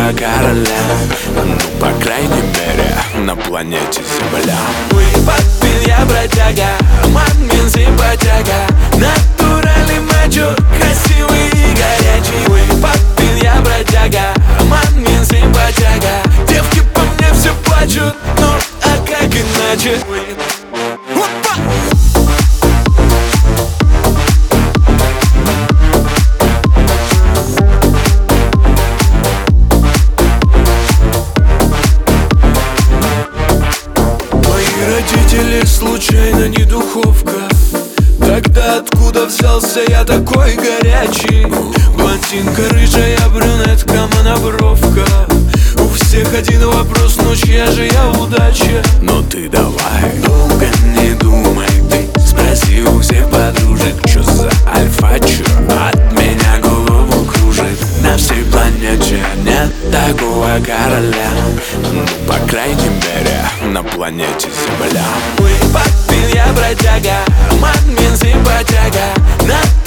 короля. Ну, по крайней мере, на планете Земля. Ой, папин, я бродяга, мамин симпатяга, натуральный мачо, красивый и горячий. Ой, папин, я бродяга, мамин симпатяга, девки по мне все плачут, ну а как иначе? Родители случайно не духовка. Тогда откуда взялся я такой горячий? Блондинка рыжая, брюнетка, монобровка. У всех один вопрос, ну чья же я удача? Но ты давай долго не думай, ты спроси у всех подружек, чё за альфа, чё от меня голову кружит. На всей планете нет такого короля. Ну, по крайней мере, на планете Земля. Ой, папин, я бродяга, мамин симпатяга,